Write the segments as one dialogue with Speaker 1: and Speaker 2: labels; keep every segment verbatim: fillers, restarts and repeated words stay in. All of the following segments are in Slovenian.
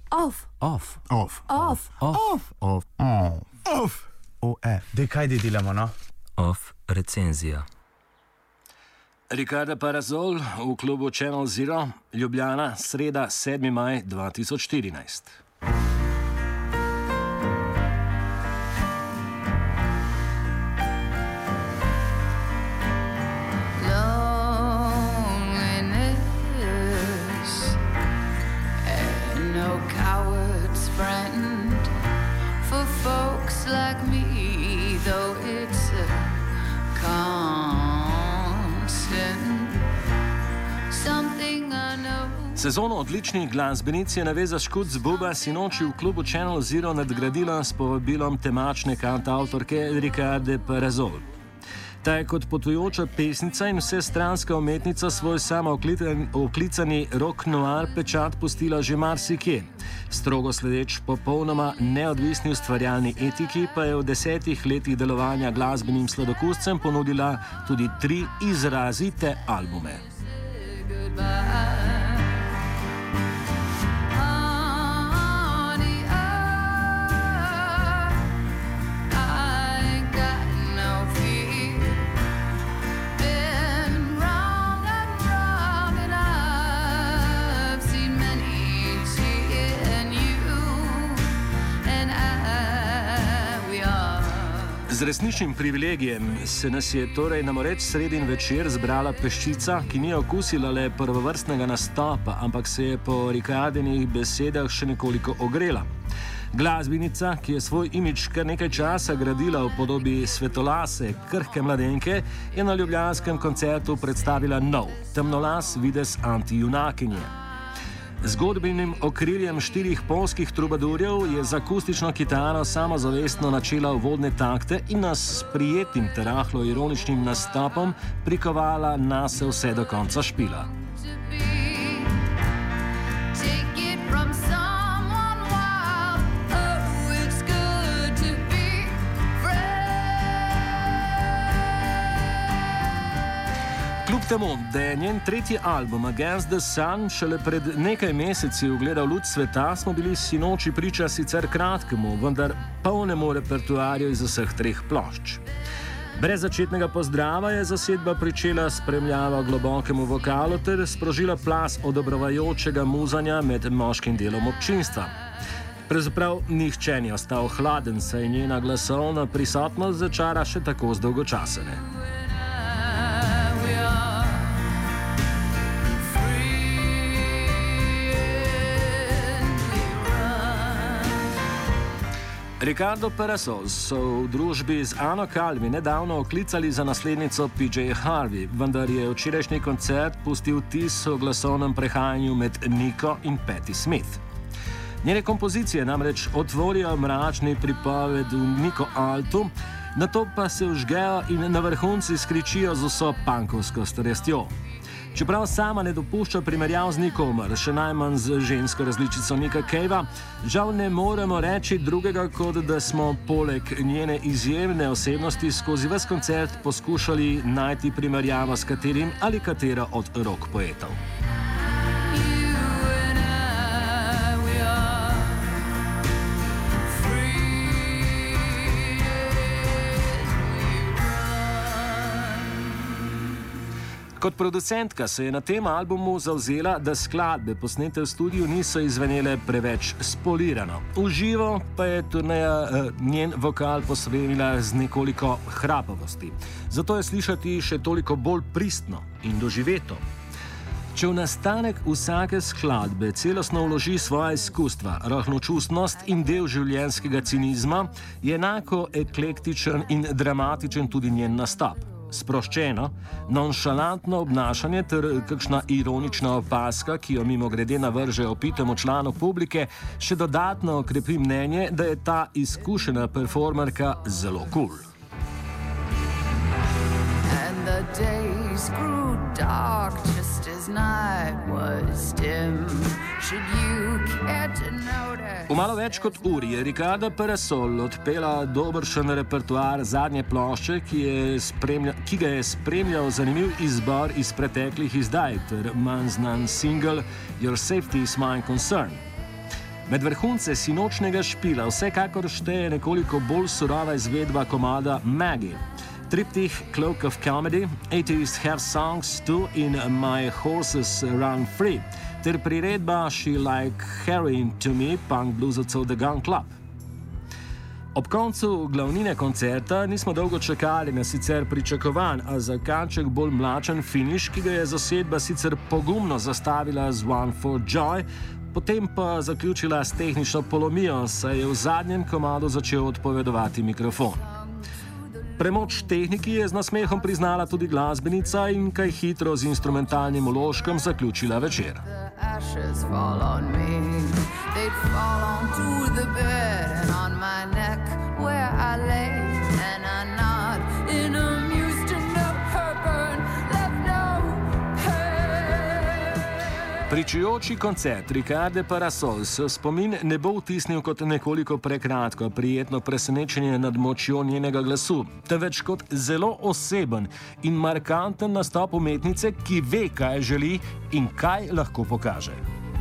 Speaker 1: Off.
Speaker 2: Off.
Speaker 3: Off.
Speaker 1: Off.
Speaker 3: Off. Off. Off. Off. O F.
Speaker 2: Dej, kaj di delamo, no?
Speaker 4: Off recenzija.
Speaker 5: Ricardo Parazol v klubu Channel Zero, Ljubljana, sreda sedmi maj dva tisoč štirinajst. Sezono odličnih glasbenic je naveza Škuc Buba sinoči v klubu Channel Zero nadgradila s povabilom temačne kantavtorke Ricarde Parazol. Ta je kot potujoča pesnica in vsestranska umetnica svoj samooklicani rock noir pečat pustila že marsikje. Strogo sledeč popolnoma neodvisni ustvarjalni etiki pa je v desetih letih delovanja glasbenim sladokuscem ponudila tudi tri izrazite albume. Z resničnim privilegijem se nas je torej na moreč sredin večer zbrala peščica, ki ni okusila le prvovrstnega nastopa, ampak se je po Ricardinih besedah še nekoliko ogrela. Glasbenica, ki je svoj imidž kar nekaj časa gradila v podobi svetolase, krhke mladenke, je na ljubljanskem koncertu predstavila nov, temnolas videz antijunakinje. Zgodbenim okriljem štirih polskih trubadurjev je z akustično kitaro samozavestno načela uvodne takte in nas s prijetnim ter rahlo ironičnim nastopom prikovala nase vse do konca špila. Kljub temu, da je njen tretji album Against the Sun šele pred nekaj meseci ugledal luč sveta, smo bili sinoči priča sicer kratkemu, vendar polnemu repertoarju iz vseh treh plošč. Brez začetnega pozdrava je zasedba pričela spremljava globokemu vokalu ter sprožila plas odobravajočega muzanja med moškim delom občinstva. Pravzaprav nihče ni ostal hladen, saj njena glasovna prisotnost začara še tako zdolgočasene. Ricardo Parazol so v družbi z Ano Calvi nedavno oklicali za naslednico P J Harvey, vendar je včerajšnji koncert pustil vtis o glasovnem prehajanju med Nico in Patti Smith. Njene kompozicije namreč otvorijo mračni pripoved v Nico altu, nato pa se vžgejo in na vrhunci skričijo z vso punkovsko strastjo. Čeprav sama ne dopušča primerjav z nikomer, še najmanj z žensko različico Nika Cavea, žal ne moremo reči drugega, kot da smo poleg njene izjemne osebnosti skozi ves koncert poskušali najti primerjavo s katerim ali katero od rock poetov. Kot producentka se je na tem albumu zavzela, da skladbe posnete v studiu niso izvenele preveč spolirano. V živo pa je turneja eh, njen vokal pospremila z nekoliko hrapavosti. Zato je slišati še toliko bolj pristno in doživeto. Če v nastanek vsake skladbe celostno vloži svoja izkustva, rahločustnost in del življenjskega cinizma, je enako eklektičen in dramatičen tudi njen nastop. Sproščeno, nonšalantno obnašanje ter kakšna ironična opaska, ki jo mimogrede navrže opitemu članu publike, še dodatno okrepi mnenje, da je ta izkušena performerka zelo kul. V malo več kot uri je Ricardo Parazol odpela dobršen repertoar zadnje plošče, ki, je spremlja, ki ga je spremljal zanimiv izbor iz preteklih izdaj ter manj znan single Your Safety is My Concern. Med vrhunce sinočnega špila vsekakor šteje nekoliko bolj surova izvedba komada Maggie. Triptych Cloak of Comedy, eighties Have Songs Too in My Horses Run Free, ter priredba She Like Heroin to Me, punk bluesovcev The Gun Club. Ob koncu glavnine koncerta nismo dolgo čakali na sicer pričakovan, a za kanček bolj mlačen finiš, ki ga je zasedba sicer pogumno zastavila z One for Joy, potem pa zaključila s tehnično polomijo, saj je v zadnjem komadu začel odpovedovati mikrofon. Premoč tehniki je z nasmehom priznala tudi glasbenica in kaj hitro z instrumentalnim vložkom zaključila večer. Pričujoči koncert Ricarde Parasols v spomin ne bo vtisnil kot nekoliko prekratko prijetno presenečenje nad močjo njenega glasu, temveč kot zelo oseben in markanten nastop umetnice, ki ve, kaj želi in kaj lahko pokaže.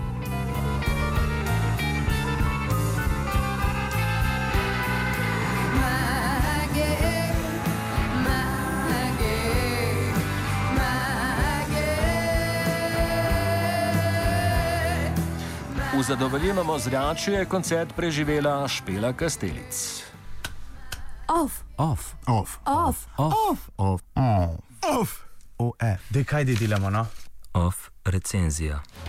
Speaker 5: V zadovoljenem ozračju je koncert preživela Špela Kastelic.
Speaker 1: Off.
Speaker 3: Off. Off.
Speaker 1: Off.
Speaker 3: Off. Off. Off. Off.
Speaker 2: Dej, kaj delamo, no?
Speaker 4: Off recenzija.